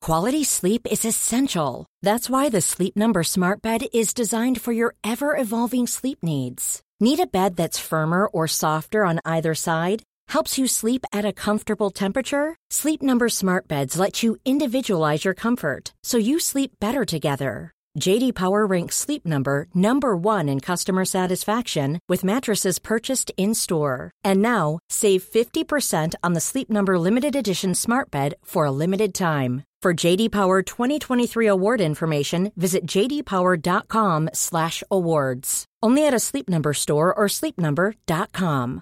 Quality sleep is essential. That's why the Sleep Number Smart Bed is designed for your ever-evolving sleep needs. Need a bed that's firmer or softer on either side? Helps you sleep at a comfortable temperature? Sleep Number Smart Beds let you individualize your comfort, so you sleep better together. J.D. Power ranks Sleep Number number 1 in customer satisfaction with mattresses purchased in-store. And now, save 50% on the Sleep Number Limited Edition Smart Bed for a limited time. For J.D. Power 2023 award information, visit jdpower.com/awards. Only at a Sleep Number store or sleepnumber.com.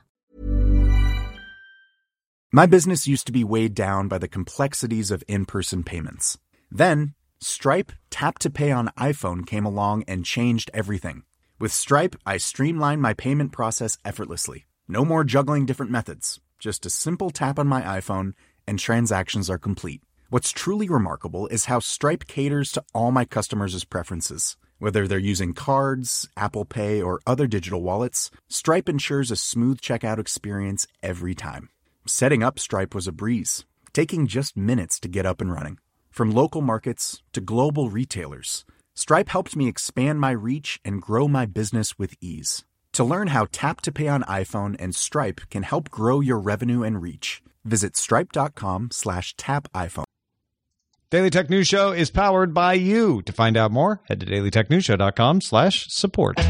My business used to be weighed down by the complexities of in-person payments. Then, Stripe Tap to Pay on iPhone came along and changed everything. With Stripe, I streamlined my payment process effortlessly. No more juggling different methods. Just a simple tap on my iPhone and transactions are complete. What's truly remarkable is how Stripe caters to all my customers' preferences. Whether they're using cards, Apple Pay, or other digital wallets, Stripe ensures a smooth checkout experience every time. Setting up Stripe was a breeze, taking just minutes to get up and running. From local markets to global retailers, Stripe helped me expand my reach and grow my business with ease. To learn how Tap to Pay on iPhone and Stripe can help grow your revenue and reach, visit stripe.com/tapiphone. Daily Tech News Show is powered by you. To find out more, head to dailytechnewsshow.com/support.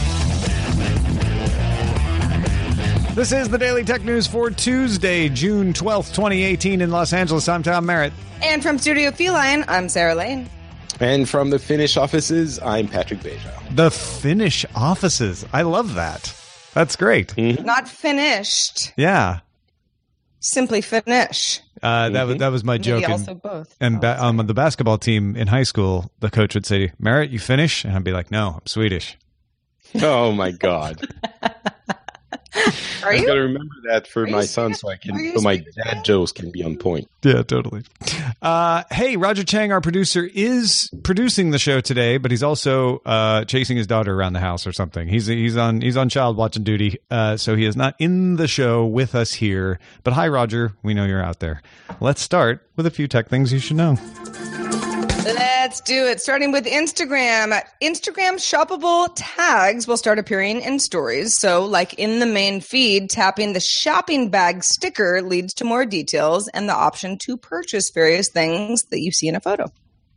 This is the Daily Tech News for Tuesday, June 12th, 2018 in Los Angeles. I'm Tom Merritt. And from Studio Feline, I'm Sarah Lane. And from the Finnish offices, I'm Patrick Beja. The Finnish offices. I love that. That's great. Mm-hmm. Not finished. Yeah. Simply finish. That was my joke. Maybe also both. And on the basketball team in high school, the coach would say, Merritt, you finish? And I'd be like, no, I'm Swedish. Oh, my God. Are you? I've got to remember that for my son so my dad jokes can be on point. Yeah, totally. Hey, Roger Chang, our producer, is producing the show today, but he's also chasing his daughter around the house or something. He's on child watching duty, so he is not in the show with us here. But hi, Roger. We know you're out there. Let's start with a few tech things you should know. Let's do it. Starting with Instagram. Instagram shoppable tags will start appearing in stories. So like in the main feed, tapping the shopping bag sticker leads to more details and the option to purchase various things that you see in a photo.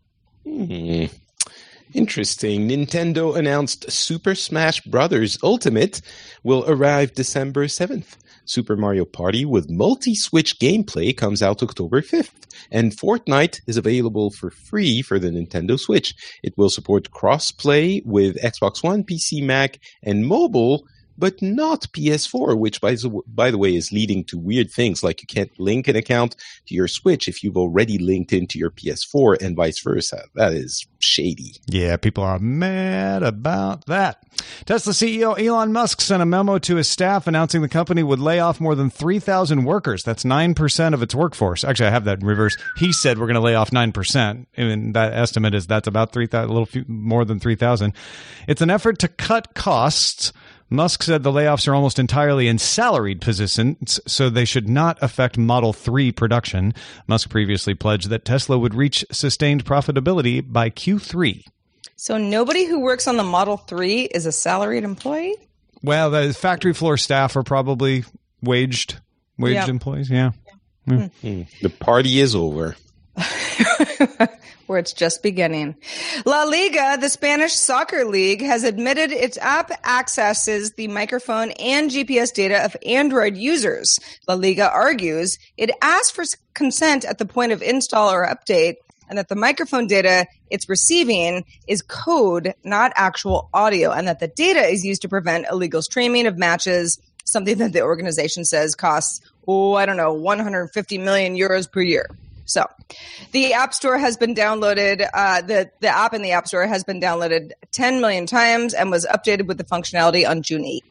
Interesting. Nintendo announced Super Smash Bros. Ultimate will arrive December 7th. Super Mario Party with multi-Switch gameplay comes out October 5th. And Fortnite is available for free for the Nintendo Switch. It will support cross-play with Xbox One, PC, Mac, and mobile, but not PS4, which, by the way, is leading to weird things like you can't link an account to your Switch if you've already linked into your PS4 and vice versa. That is shady. Yeah, people are mad about that. Tesla CEO Elon Musk sent a memo to his staff announcing the company would lay off more than 3,000 workers. That's 9% of its workforce. Actually, I have that in reverse. He said we're going to lay off 9%. And that estimate is that's about 3,000, a little few, more than 3,000. It's an effort to cut costs. Musk said the layoffs are almost entirely in salaried positions, so they should not affect Model 3 production. Musk previously pledged that Tesla would reach sustained profitability by Q3. So nobody who works on the Model 3 is a salaried employee? Well, the factory floor staff are probably waged employees, yeah. The party is over. Where it's just beginning. La Liga, the Spanish soccer league, has admitted its app accesses the microphone and GPS data of Android users. La Liga argues it asked for consent at the point of install or update, and that the microphone data it's receiving is code, not actual audio, and that the data is used to prevent illegal streaming of matches, something that the organization says costs, 150 million euros per year. So the App Store has been downloaded, the app in the App Store has been downloaded 10 million times and was updated with the functionality on June 8th.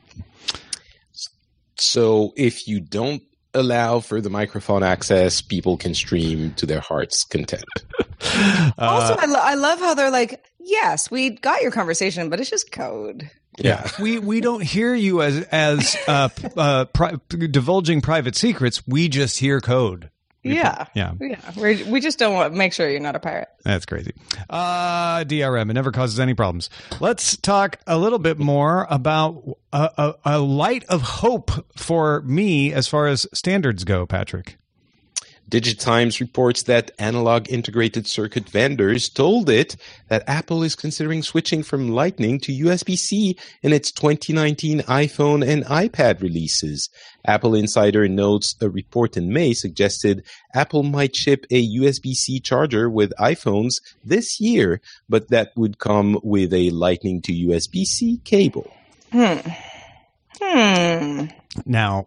So if you don't allow for the microphone access, people can stream to their heart's content. Also, I love how they're like, yes, we got your conversation, but it's just code. Yeah, we don't hear you as divulging private secrets. We just hear code. Yeah. We just don't want to make sure you're not a pirate. That's crazy. DRM, it never causes any problems. Let's talk a little bit more about a light of hope for me as far as standards go, Patrick. DigiTimes reports that analog integrated circuit vendors told it that Apple is considering switching from Lightning to USB-C in its 2019 iPhone and iPad releases. Apple Insider notes a report in May suggested Apple might ship a USB-C charger with iPhones this year, but that would come with a Lightning to USB-C cable. Now,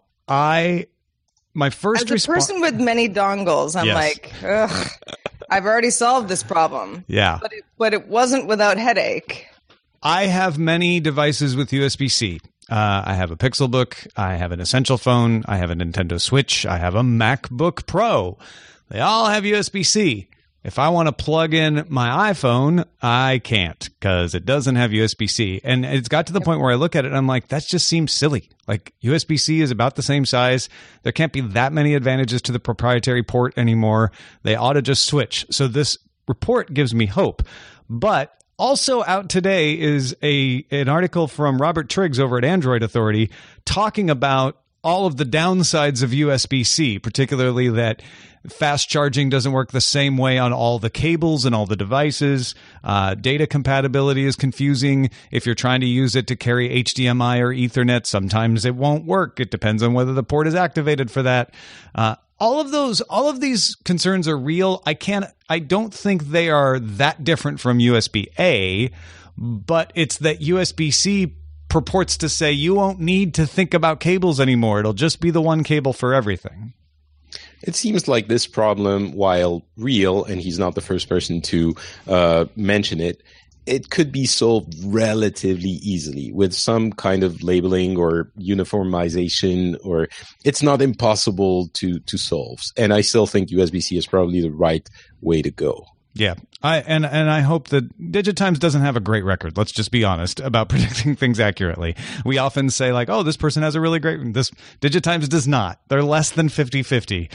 my first As a person with many dongles, I'm like, ugh, I've already solved this problem. Yeah. But it wasn't without headache. I have many devices with USB-C. I have a Pixelbook. I have an Essential phone. I have a Nintendo Switch. I have a MacBook Pro. They all have USB-C. If I want to plug in my iPhone, I can't because it doesn't have USB-C. And it's got to the point where I look at it and I'm like, that just seems silly. Like USB-C is about the same size. There can't be that many advantages to the proprietary port anymore. They ought to just switch. So this report gives me hope. But also out today is an article from Robert Triggs over at Android Authority talking about all of the downsides of USB-C, particularly that fast charging doesn't work the same way on all the cables and all the devices. Data compatibility is confusing. If you're trying to use it to carry HDMI or Ethernet, sometimes it won't work. It depends on whether the port is activated for that. All of these concerns are real. I don't think they are that different from USB-A, but it's that USB-C purports to say you won't need to think about cables anymore. It'll just be the one cable for everything. It seems like this problem, while real, and he's not the first person to mention it, it could be solved relatively easily with some kind of labeling or uniformization, or it's not impossible to solve. And I still think USB-C is probably the right way to go. Yeah, I hope that DigiTimes doesn't have a great record. Let's just be honest about predicting things accurately. We often say like, oh, this person has a really great. This DigiTimes does not. They're less than 50-50.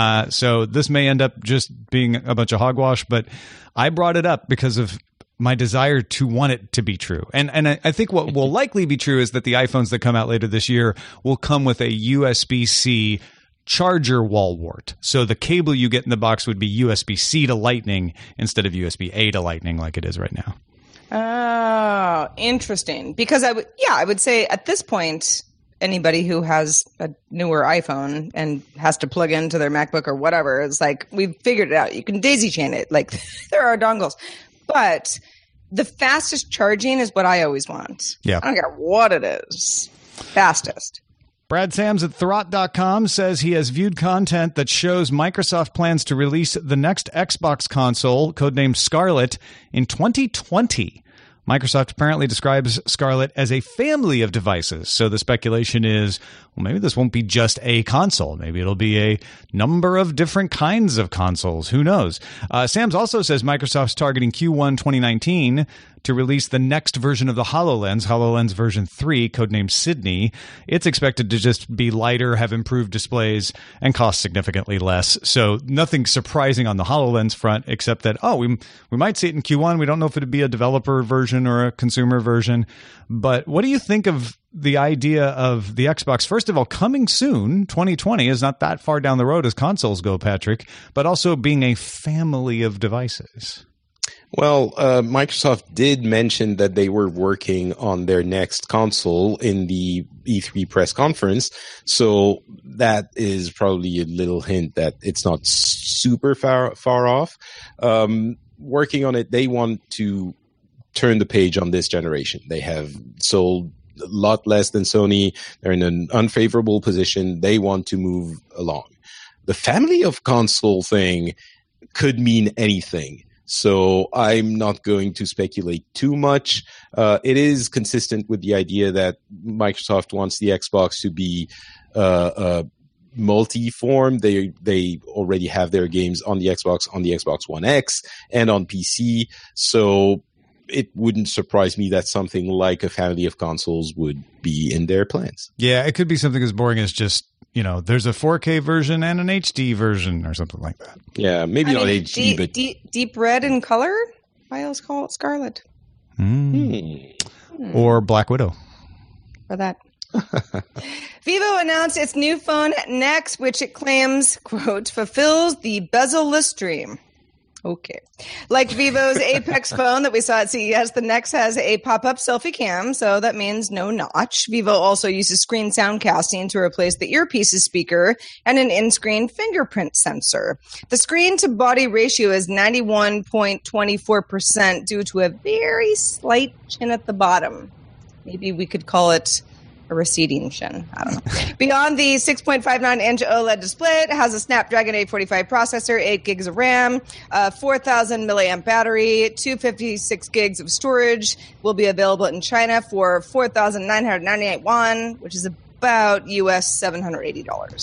So this may end up just being a bunch of hogwash. But I brought it up because of my desire to want it to be true. And I think what will likely be true is that the iPhones that come out later this year will come with a USB-C charger wall wart. So the cable you get in the box would be USB-C to Lightning instead of USB-A to Lightning like it is right now. Oh, interesting. Because I would say at this point, anybody who has a newer iPhone and has to plug into their MacBook or whatever, it's like, we've figured it out. You can daisy chain it. Like, there are dongles. But the fastest charging is what I always want. Yeah. I don't care what it is. Fastest. Brad Sams at Thurrott.com says he has viewed content that shows Microsoft plans to release the next Xbox console, codenamed Scarlet, in 2020. Microsoft apparently describes Scarlet as a family of devices. So the speculation is, well, maybe this won't be just a console. Maybe it'll be a number of different kinds of consoles. Who knows? Sams also says Microsoft's targeting Q1 2019 to release the next version of the HoloLens version 3, codenamed Sydney. It's expected to just be lighter, have improved displays, and cost significantly less. So nothing surprising on the HoloLens front, except that, we might see it in Q1. We don't know if it'd be a developer version or a consumer version. But what do you think of the idea of the Xbox, first of all, coming soon? 2020 is not that far down the road as consoles go, Patrick, but also being a family of devices. Well, Microsoft did mention that they were working on their next console in the E3 press conference. So that is probably a little hint that it's not super far off. Working on it, they want to turn the page on this generation. They have sold a lot less than Sony. They're in an unfavorable position. They want to move along. The family of console thing could mean anything. So I'm not going to speculate too much. It is consistent with the idea that Microsoft wants the Xbox to be multi-form. They already have their games on the Xbox One X, and on PC. So it wouldn't surprise me that something like a family of consoles would be in their plans. Yeah, it could be something as boring as just, there's a 4K version and an HD version or something like that. Yeah, maybe not HD, but deep red in color. Why else call it Scarlet? Or Black Widow. For that. Vivo announced its new phone Nex, which it claims, quote, fulfills the bezel-less dream. Okay. Like Vivo's Apex phone that we saw at CES, the Nex has a pop-up selfie cam, so that means no notch. Vivo also uses screen soundcasting to replace the earpiece's speaker and an in-screen fingerprint sensor. The screen-to-body ratio is 91.24% due to a very slight chin at the bottom. Maybe we could call it a receding chin. I don't know. Beyond the 6.59-inch OLED display, it has a Snapdragon 845 processor, 8 gigs of RAM, 4,000 milliamp battery, 256 gigs of storage. Will be available in China for 4,998 won, which is about US $780.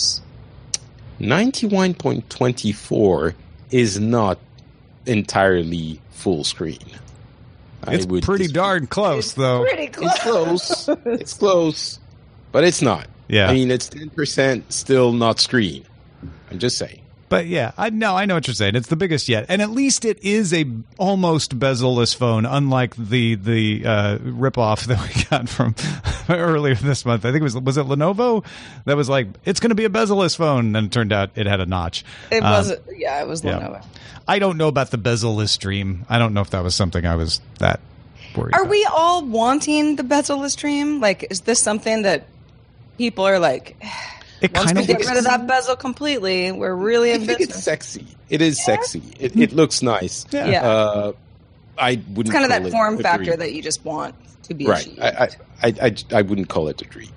91.24 is not entirely full screen. It's pretty darn close, though. Pretty close. It's close. It's close, but it's not. Yeah. I mean, it's 10% still not screen. I'm just saying. But yeah, I know what you're saying. It's the biggest yet, and at least it is a almost bezel-less phone, unlike the ripoff that we got from earlier this month. I think was it Lenovo that was like, it's going to be a bezel-less phone, and then it turned out it had a notch. It was Lenovo. Yeah. I don't know about the bezel-less dream. I don't know if that was something I was that worried about. Are we all wanting the bezel-less dream? Like, is this something that people are like, once we get rid of that bezel completely, we're really in business? It's sexy. It is sexy. It looks nice. Yeah. I wouldn't. It's kind of that form factor dream. that you just want to be right. achieved. I wouldn't call it a dream.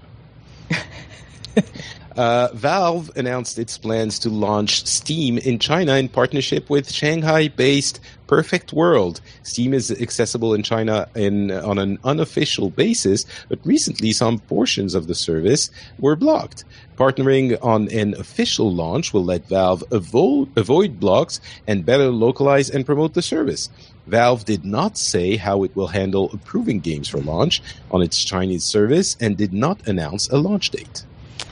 Valve announced its plans to launch Steam in China in partnership with Shanghai-based Perfect World. Steam is accessible in China on an unofficial basis, but recently some portions of the service were blocked. Partnering on an official launch will let Valve avoid blocks and better localize and promote the service. Valve did not say how it will handle approving games for launch on its Chinese service and did not announce a launch date.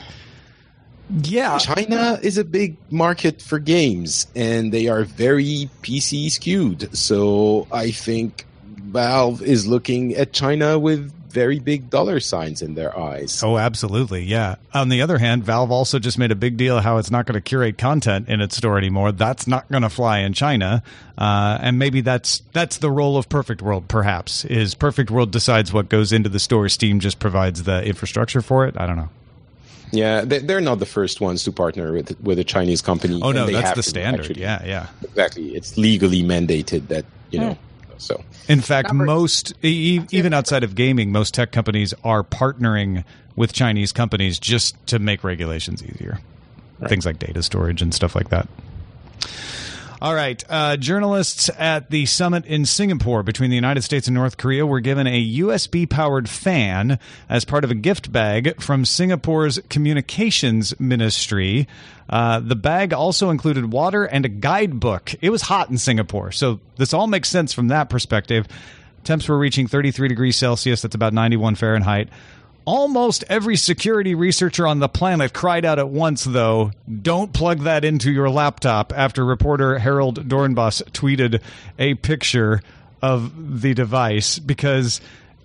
Yeah. China is a big market for games, and they are very PC skewed. So I think Valve is looking at China with very big dollar signs in their eyes. Oh, absolutely. Yeah. On the other hand, Valve also just made a big deal how it's not going to curate content in its store anymore. That's not going to fly in China. And maybe that's the role of Perfect World, perhaps, is Perfect World decides what goes into the store. Steam just provides the infrastructure for it. I don't know. Yeah, they're not the first ones to partner with a Chinese company. Oh, no, that's the standard. Actually. Yeah. Exactly. It's legally mandated that, so. In fact, even outside of gaming, most tech companies are partnering with Chinese companies just to make regulations easier. Right. Things like data storage and stuff like that. All right. Journalists at the summit in Singapore between the United States and North Korea were given a USB-powered fan as part of a gift bag from Singapore's communications ministry. The bag also included water and a guidebook. It was hot in Singapore, so this all makes sense from that perspective. Temps were reaching 33 degrees Celsius. That's about 91 Fahrenheit. Almost every security researcher on the planet cried out at once, though, don't plug that into your laptop, after reporter Harold Dornbos tweeted a picture of the device because,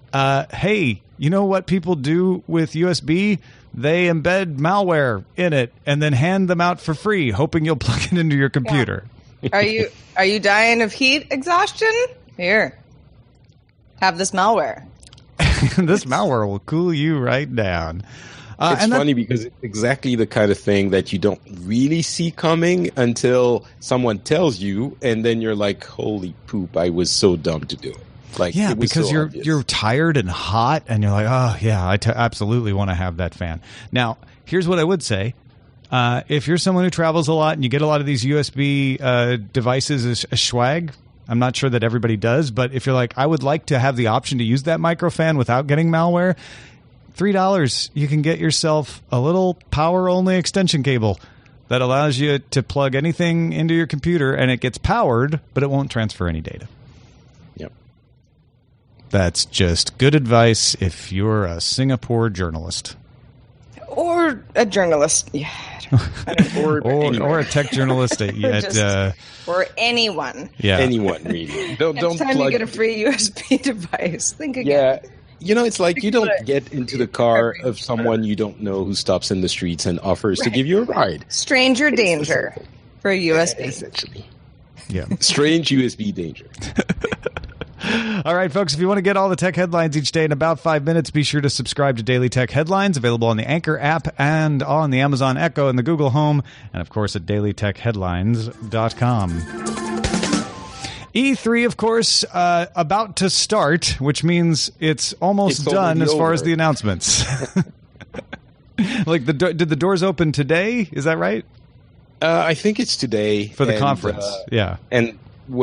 hey, you know what people do with USB? They embed malware in it and then hand them out for free, hoping you'll plug it into your computer. Yeah. Are you dying of heat exhaustion? Here, have this malware. This malware will cool you right down. It's funny because it's exactly the kind of thing that you don't really see coming until someone tells you, and then you're like, holy poop, I was so dumb to do it. Like, yeah, it was because so you're tired and hot, and you're like, oh, yeah, I absolutely want to have that fan. Now, here's what I would say. If you're someone who travels a lot and you get a lot of these USB devices as swag, I'm not sure that everybody does, but if you're like, I would like to have the option to use that microfan without getting malware, $3, you can get yourself a little power-only extension cable that allows you to plug anything into your computer, and it gets powered, but it won't transfer any data. Yep. That's just good advice if you're a Singapore journalist. Or a journalist. Yeah. I don't know. or a tech journalist or anyone. Yeah. Anyone, really. Don't Anytime plug... you get a free USB device, think again. Yeah. You know, it's like you don't get into the car of someone you don't know who stops in the streets and offers to give you a ride. Stranger danger for a USB. Essentially. Yeah. Strange USB danger. All right, folks, if you want to get all the tech headlines each day in about 5 minutes, be sure to subscribe to Daily Tech Headlines, available on the Anchor app and on the Amazon Echo and the Google Home, and, of course, at dailytechheadlines.com. E3, of course, about to start, which means it's almost done as far as the announcements. Like, did the doors open today? Is that right? I think it's today. For the conference, yeah. And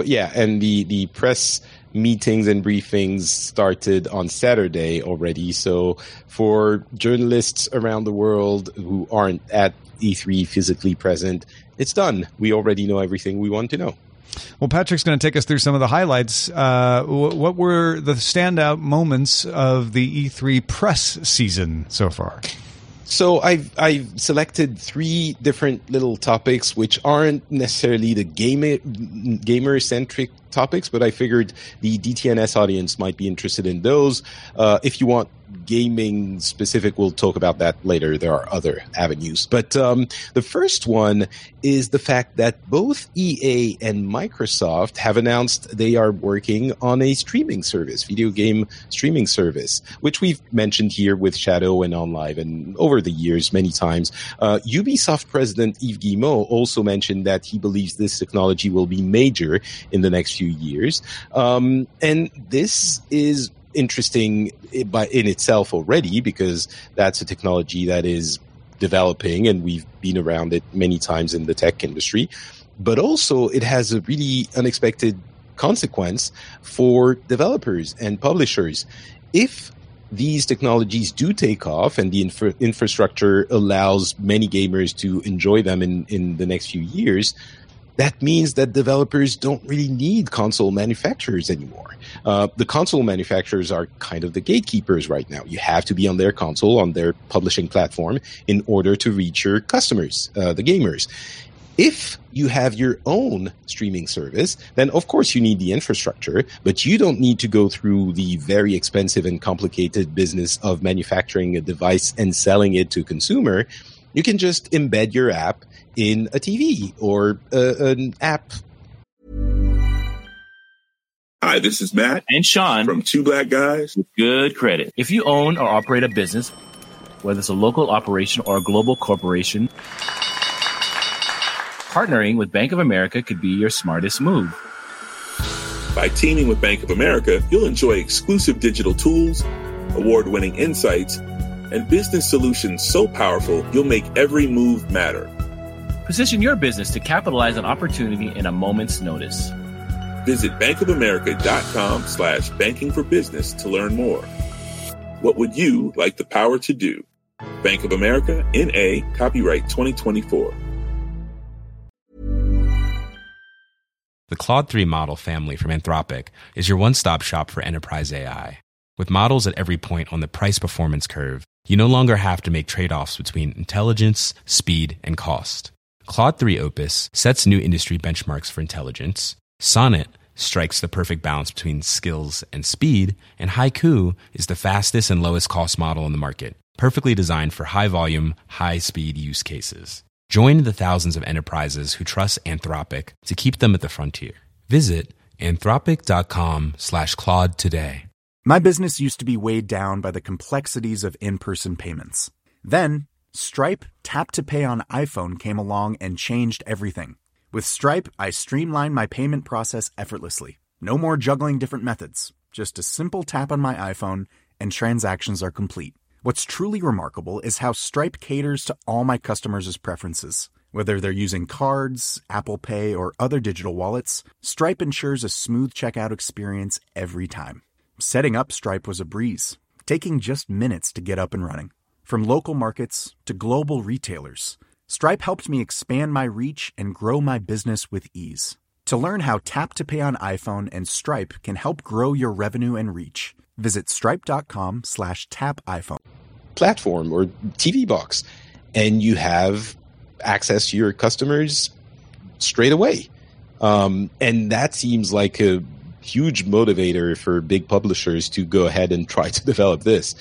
the press meetings and briefings started on Saturday already. So for journalists around the world who aren't at E3 physically present, it's done. We already know everything we want to know. Well, Patrick's going to take us through some of the highlights. What were the standout moments of the E3 press season so far? So I've selected 3 different little topics, which aren't necessarily the gamer-centric topics, but I figured the DTNS audience might be interested in those. If you want gaming specific, we'll talk about that later. There are other avenues. But the first one is the fact that both EA and Microsoft have announced they are working on a streaming service, video game streaming service, which we've mentioned here with Shadow and OnLive and over the years many times. Ubisoft president Yves Guillemot also mentioned that he believes this technology will be major in the next few years. And this is interesting in itself already, because that's a technology that is developing and we've been around it many times in the tech industry. But also it has a really unexpected consequence for developers and publishers. If these technologies do take off and the infrastructure allows many gamers to enjoy them in the next few years, that means that developers don't really need console manufacturers anymore. The console manufacturers are kind of the gatekeepers right now. You have to be on their console, on their publishing platform, in order to reach your customers, the gamers. If you have your own streaming service, then of course you need the infrastructure, but you don't need to go through the very expensive and complicated business of manufacturing a device and selling it to a consumer. You can just embed your app in a TV or an app. Hi, this is Matt and Sean from Two Black Guys with Good Credit. If you own or operate a business, whether it's a local operation or a global corporation, partnering with Bank of America could be your smartest move. By teaming with Bank of America, you'll enjoy exclusive digital tools, award-winning insights, and business solutions so powerful you'll make every move matter. Position your business to capitalize on opportunity in a moment's notice. Visit bankofamerica.com/banking for business to learn more. What would you like the power to do? Bank of America, N.A., copyright 2024. The Claude 3 model family from Anthropic is your one-stop shop for enterprise AI. With models at every point on the price-performance curve, you no longer have to make trade-offs between intelligence, speed, and cost. Claude 3 Opus sets new industry benchmarks for intelligence. Sonnet strikes the perfect balance between skills and speed. And Haiku is the fastest and lowest cost model in the market, perfectly designed for high-volume, high-speed use cases. Join the thousands of enterprises who trust Anthropic to keep them at the frontier. Visit anthropic.com/Claude today. My business used to be weighed down by the complexities of in-person payments. Then, Stripe Tap to Pay on iPhone came along and changed everything. With Stripe, I streamlined my payment process effortlessly. No more juggling different methods. Just a simple tap on my iPhone and transactions are complete. What's truly remarkable is how Stripe caters to all my customers' preferences. Whether they're using cards, Apple Pay, or other digital wallets, Stripe ensures a smooth checkout experience every time. Setting up Stripe was a breeze, taking just minutes to get up and running. From local markets to global retailers, Stripe helped me expand my reach and grow my business with ease. To learn how Tap to Pay on iPhone and Stripe can help grow your revenue and reach, visit stripe.com/tapiphone. platform or TV box, and you have access to your customers straight away. And that seems like a huge motivator for big publishers to go ahead and try to develop this.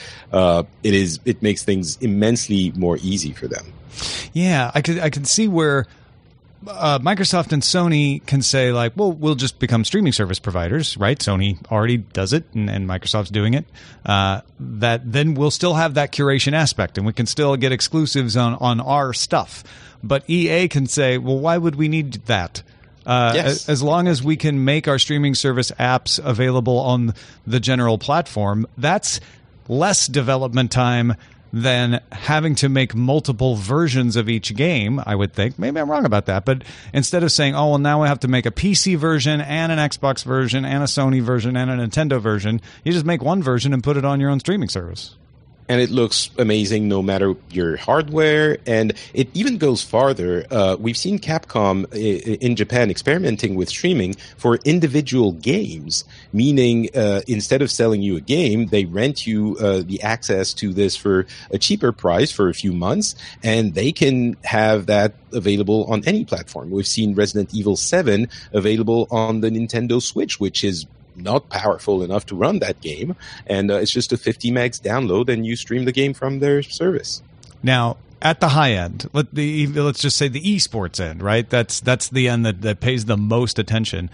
It makes things immensely more easy for them. Yeah, I could see where Microsoft and Sony can say, like, well, we'll just become streaming service providers, right? Sony already does it, and Microsoft's doing it. That then we'll still have that curation aspect, and we can still get exclusives on our stuff. But EA can say, well, why would we need that? Yes. As long as we can make our streaming service apps available on the general platform, that's less development time than having to make multiple versions of each game, I would think. Maybe I'm wrong about that. But instead of saying, oh, well, now I have to make a PC version and an Xbox version and a Sony version and a Nintendo version, you just make one version and put it on your own streaming service. And it looks amazing no matter your hardware. And it even goes farther. We've seen Capcom in Japan experimenting with streaming for individual games, meaning instead of selling you a game, they rent you the access to this for a cheaper price for a few months, and they can have that available on any platform. We've seen Resident Evil 7 available on the Nintendo Switch, which is not powerful enough to run that game, and it's just a 50 megs download, and you stream the game from their service. Now, at the high end, let's just say the esports end, right? That's the end that pays the most attention.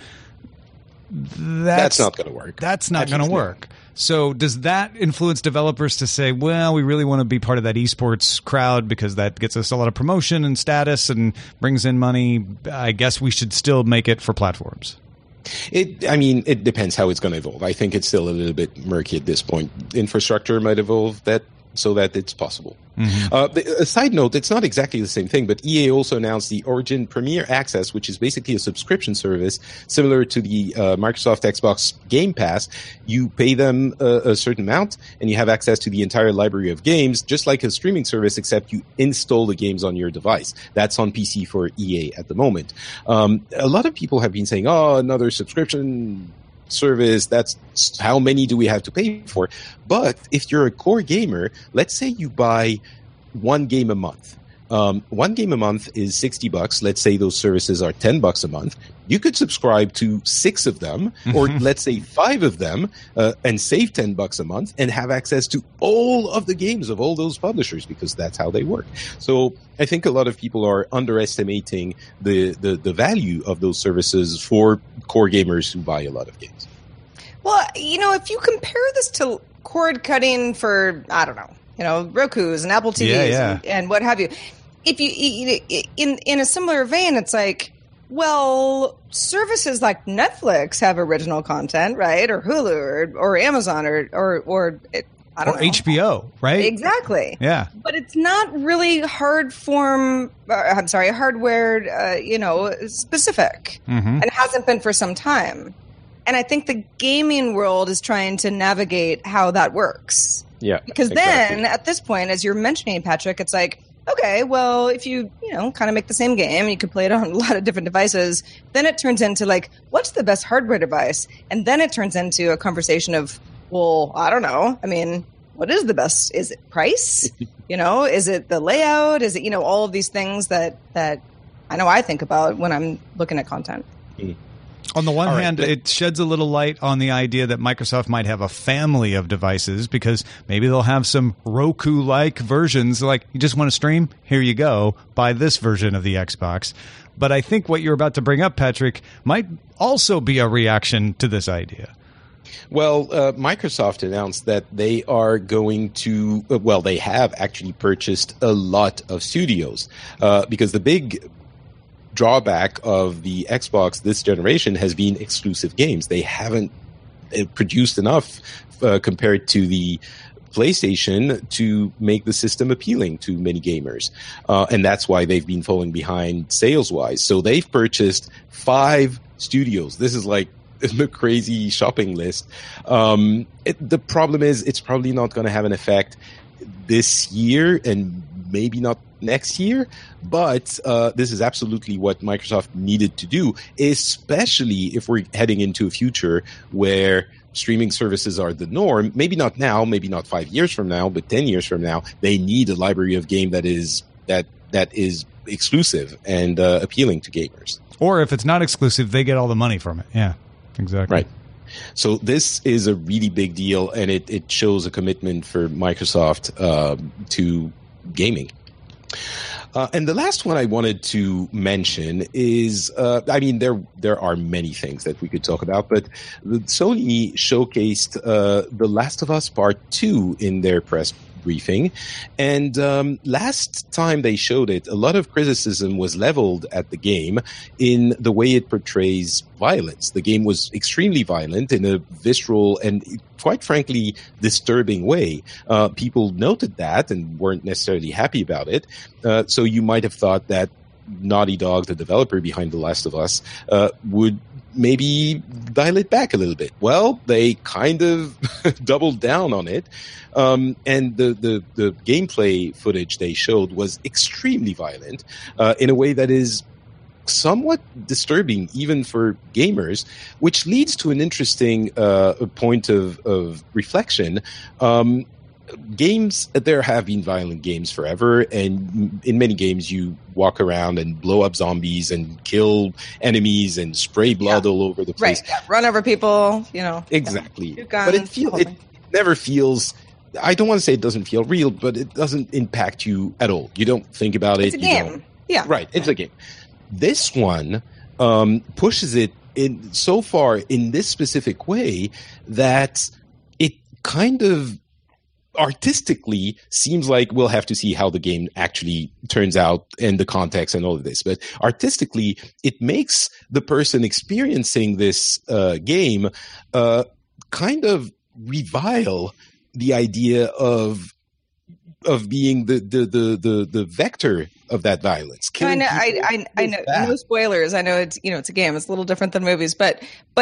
That's not going to work. That's not going to work. So does that influence developers to say, well, we really want to be part of that esports crowd because that gets us a lot of promotion and status and brings in money? I guess we should still make it for platforms. It depends how it's going to evolve. I think it's still a little bit murky at this point. Infrastructure might evolve that so that it's possible. Mm-hmm. A side note, it's not exactly the same thing, but EA also announced the Origin Premier Access, which is basically a subscription service similar to the Microsoft Xbox Game Pass. You pay them a certain amount, and you have access to the entire library of games, just like a streaming service, except you install the games on your device. That's on PC for EA at the moment. A lot of people have been saying, oh, another subscription service, that's how many do we have to pay for? But if you're a core gamer, let's say you buy one game a month. One game a month is $60. Let's say those services are $10 a month. You could subscribe to 6 of them, or let's say 5 of them, and save $10 a month and have access to all of the games of all those publishers, because that's how they work. So I think a lot of people are underestimating the value of those services for core gamers who buy a lot of games. Well, if you compare this to cord cutting for, I don't know, Roku's and Apple TVs and what have you, if you in a similar vein, it's like, well, services like Netflix have original content, right? Or Hulu or Amazon or I don't know. HBO, right? Exactly. Yeah. But it's not really hardware, specific. Mm-hmm. And it hasn't been for some time. And I think the gaming world is trying to navigate how that works. Yeah. Because then at this point, as you're mentioning, Patrick, it's like, okay, well, if you kind of make the same game, you could play it on a lot of different devices, then it turns into like, what's the best hardware device? And then it turns into a conversation of, well, I don't know. I mean, what is the best? Is it price? Is it the layout? Is it, all of these things that I know I think about when I'm looking at content. On the one hand, it sheds a little light on the idea that Microsoft might have a family of devices, because maybe they'll have some Roku-like versions. Like, you just want to stream? Here you go. Buy this version of the Xbox. But I think what you're about to bring up, Patrick, might also be a reaction to this idea. Well, Microsoft announced that they are going to, they have actually purchased a lot of studios, because the big drawback of the Xbox this generation has been exclusive games. They haven't produced enough compared to the PlayStation to make the system appealing to many gamers. And that's why they've been falling behind sales-wise. So they've purchased 5 studios. This is like a crazy shopping list. The problem is it's probably not going to have an effect this year, and maybe not next year, but this is absolutely what Microsoft needed to do, especially if we're heading into a future where streaming services are the norm. Maybe not now, maybe not 5 years from now, but 10 years from now, they need a library of game that is exclusive and appealing to gamers. Or if it's not exclusive, they get all the money from it. Yeah, exactly. Right. So this is a really big deal, and it shows a commitment for Microsoft to gaming. And the last one I wanted to mention is, there are many things that we could talk about, but Sony showcased The Last of Us Part 2 in their press briefing. And last time they showed it, a lot of criticism was leveled at the game in the way it portrays violence. The game was extremely violent in a visceral and, quite frankly, disturbing way. People noted that and weren't necessarily happy about it. So you might have thought that Naughty Dog, the developer behind The Last of Us, would maybe dial it back a little bit. Well, they kind of doubled down on it. And the gameplay footage they showed was extremely violent in a way that is somewhat disturbing even for gamers, which leads to an interesting point of reflection. Games, there have been violent games forever, and in many games you walk around and blow up zombies and kill enemies and spray blood all over the place. Right, run over people, Exactly. But it never feels, I don't want to say it doesn't feel real, but it doesn't impact you at all. You don't think about it. It's a game. Yeah. Right, it's a game. This one pushes it in so far in this specific way that it kind of artistically seems like we'll have to see how the game actually turns out and the context and all of this. But artistically, it makes the person experiencing this game kind of revile the idea of being the vector of that violence. I know. No spoilers. I know it's a game. It's a little different than movies, but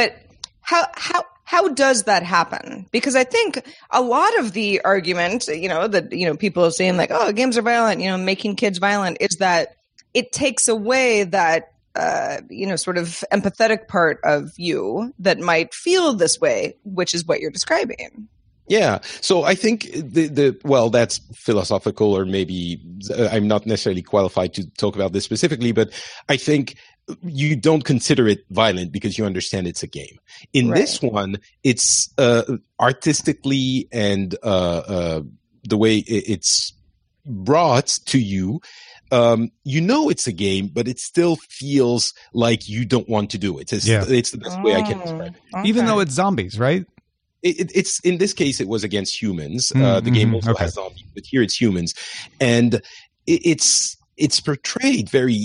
how does that happen? Because I think a lot of the argument, that people are saying like, oh, games are violent, making kids violent, is that it takes away that sort of empathetic part of you that might feel this way, which is what you're describing. Yeah. So I think that's philosophical, or maybe I'm not necessarily qualified to talk about this specifically, but I think you don't consider it violent because you understand it's a game. In this one, it's artistically and the way it's brought to you, it's a game, but it still feels like you don't want to do it. It's the best way I can describe it. Okay. Even though it's zombies, right? It's in this case, it was against humans. The game also has zombies, but here it's humans. And it's portrayed very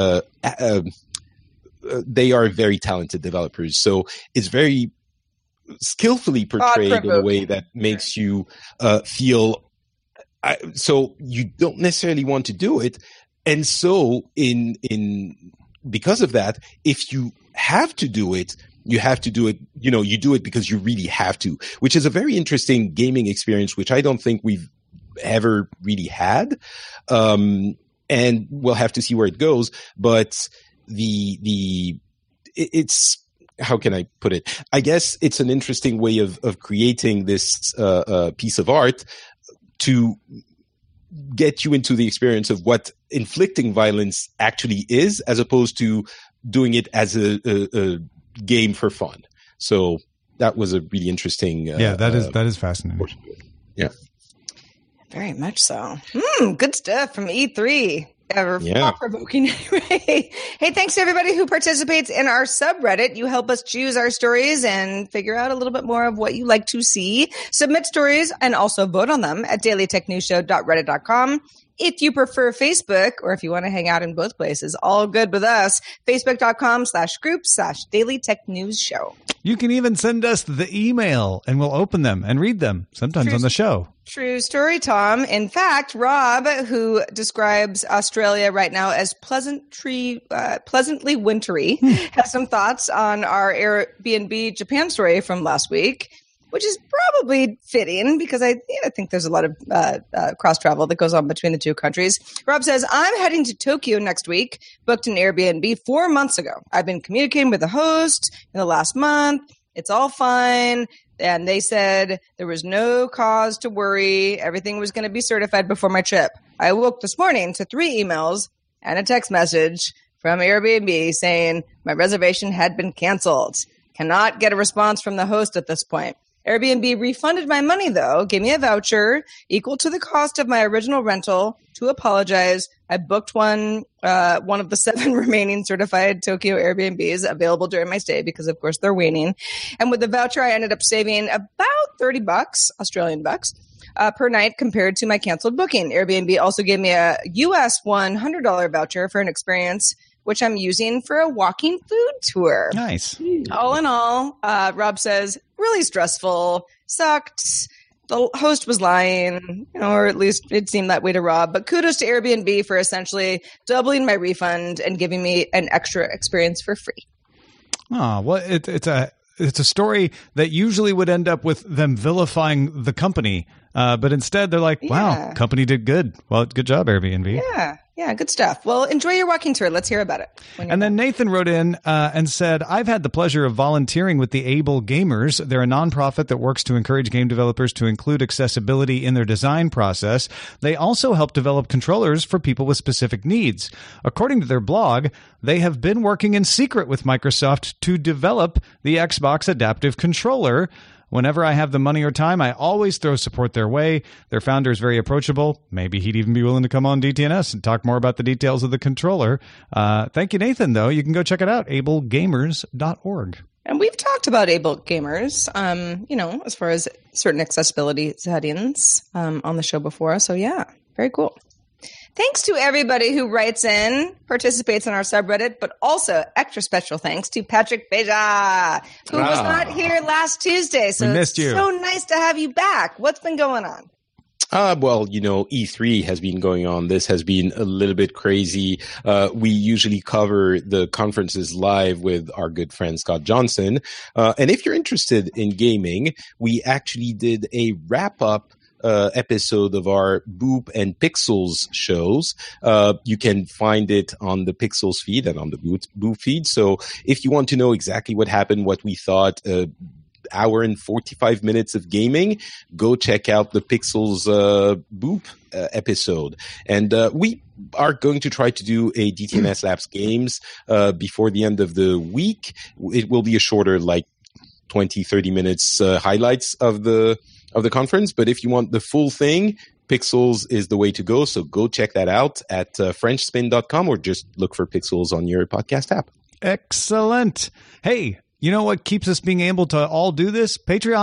they are very talented developers, so it's very skillfully portrayed in a way that makes you feel so you don't necessarily want to do it. And so because of that, if you have to do it, you have to do it, you do it because you really have to, which is a very interesting gaming experience, which I don't think we've ever really had. And we'll have to see where it goes. But it's, how can I put it? I guess it's an interesting way of creating this piece of art to get you into the experience of what inflicting violence actually is, as opposed to doing it as a game for fun. So that was a really interesting. That is fascinating. Yeah, very much so. Good stuff from E3. Thought-provoking anyway. Hey, thanks to everybody who participates in our subreddit. You help us choose our stories and figure out a little bit more of what you like to see. Submit stories and also vote on them at dailytechnewsshow.reddit.com. If you prefer Facebook, or if you want to hang out in both places, all good with us. Facebook.com/group/Daily Tech News Show. You can even send us the email and we'll open them and read them sometimes on the show. True story, Tom. In fact, Rob, who describes Australia right now as pleasantly wintry, has some thoughts on our Airbnb Japan story from last week. which is probably fitting because I think there's a lot of cross travel that goes on between the two countries. Rob says, I'm heading to Tokyo next week, booked an Airbnb 4 months ago. I've been communicating with the host in the last month. It's all fine. And they said there was no cause to worry. Everything was going to be certified before my trip. I woke this morning to 3 emails and a text message from Airbnb saying my reservation had been canceled. Cannot get a response from the host at this point. Airbnb refunded my money, though, gave me a voucher equal to the cost of my original rental to apologize. I booked one of the 7 remaining certified Tokyo Airbnbs available during my stay because, of course, they're waning. And with the voucher, I ended up saving about $30 Australian bucks per night compared to my canceled booking. Airbnb also gave me a US $100 voucher for an experience which I'm using for a walking food tour. Nice. All in all, Rob says, really stressful, sucked. The host was lying, or at least it seemed that way to Rob. But kudos to Airbnb for essentially doubling my refund and giving me an extra experience for free. Oh, well, it's a story that usually would end up with them vilifying the company. But instead, they're like, wow, company did good. Well, good job, Airbnb. Yeah, good stuff. Well, enjoy your walking tour. Let's hear about it. And then Nathan wrote in and said, I've had the pleasure of volunteering with the Able Gamers. They're a nonprofit that works to encourage game developers to include accessibility in their design process. They also help develop controllers for people with specific needs. According to their blog, they have been working in secret with Microsoft to develop the Xbox Adaptive Controller. Whenever I have the money or time, I always throw support their way. Their founder is very approachable. Maybe he'd even be willing to come on DTNS and talk more about the details of the controller. Thank you, Nathan, though. You can go check it out, ablegamers.org. And we've talked about Able Gamers, as far as certain accessibility settings on the show before. So, yeah, very cool. Thanks to everybody who writes in, participates in our subreddit, but also extra special thanks to Patrick Beja, who was not here last Tuesday. So it's so nice to have you back. What's been going on? Well, E3 has been going on. This has been a little bit crazy. We usually cover the conferences live with our good friend Scott Johnson. And if you're interested in gaming, we actually did a wrap-up episode of our Boop and Pixels shows. You can find it on the Pixels feed and on the Boop feed. So if you want to know exactly what happened, what we thought, hour and 45 minutes of gaming, go check out the Pixels Boop episode. And we are going to try to do a DTNS Labs Games before the end of the week. It will be a shorter, 20-30 minutes highlights of the conference. But if you want the full thing, Pixels is the way to go. So go check that out at FrenchSpin.com or just look for Pixels on your podcast app. Excellent. Hey, you know what keeps us being able to all do this?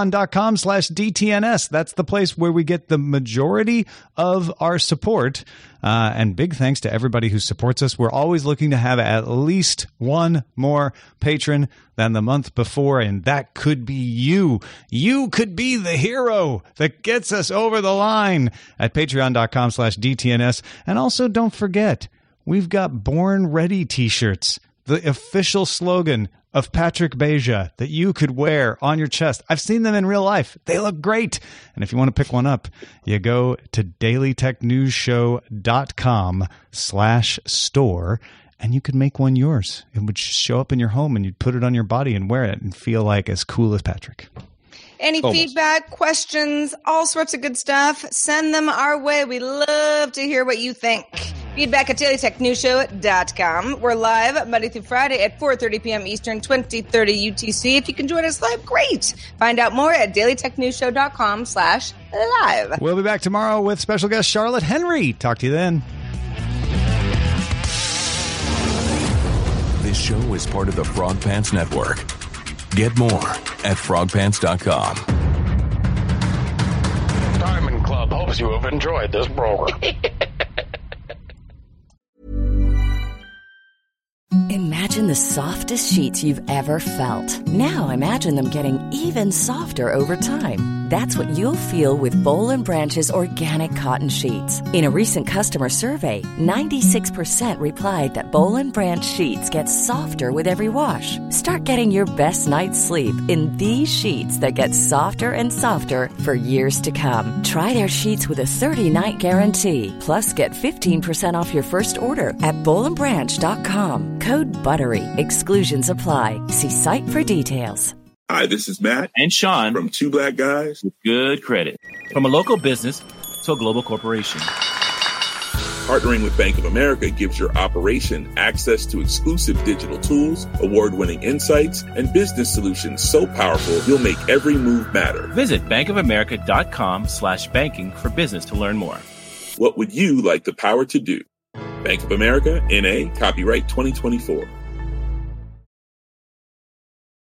Patreon.com/DTNS. That's the place where we get the majority of our support. And big thanks to everybody who supports us. We're always looking to have at least one more patron than the month before, and that could be you. You could be the hero that gets us over the line at patreon.com/DTNS. And also don't forget, we've got Born Ready t-shirts, the official slogan of Patrick Beja that you could wear on your chest. I've seen them in real life. They look great. And if you want to pick one up, you go to dailytechnewsshow.com/store and you could make one yours. It would show up in your home and you'd put it on your body and wear it and feel like as cool as Patrick. Any feedback, questions, all sorts of good stuff, send them our way. We love to hear what you think. Feedback at dailytechnewsshow.com. We're live Monday through Friday at 4:30 p.m. Eastern, 2030 UTC. If you can join us live, great. Find out more at dailytechnewsshow.com/live. We'll be back tomorrow with special guest Charlotte Henry. Talk to you then. This show is part of the Frog Pants Network. Get more at frogpants.com. Diamond Club hopes you have enjoyed this program. Imagine the softest sheets you've ever felt. Now imagine them getting even softer over time. That's what you'll feel with Boll & Branch's organic cotton sheets. In a recent customer survey, 96% replied that Boll & Branch sheets get softer with every wash. Start getting your best night's sleep in these sheets that get softer and softer for years to come. Try their sheets with a 30-night guarantee. Plus, get 15% off your first order at bollandbranch.com. Code BUTTERY. Exclusions apply. See site for details. Hi, this is Matt and Sean from Two Black Guys with Good Credit. From a local business to a global corporation. Partnering with Bank of America gives your operation access to exclusive digital tools, award-winning insights, and business solutions so powerful you'll make every move matter. Visit bankofamerica.com/banking for business to learn more. What would you like the power to do? Bank of America, N.A., copyright 2024.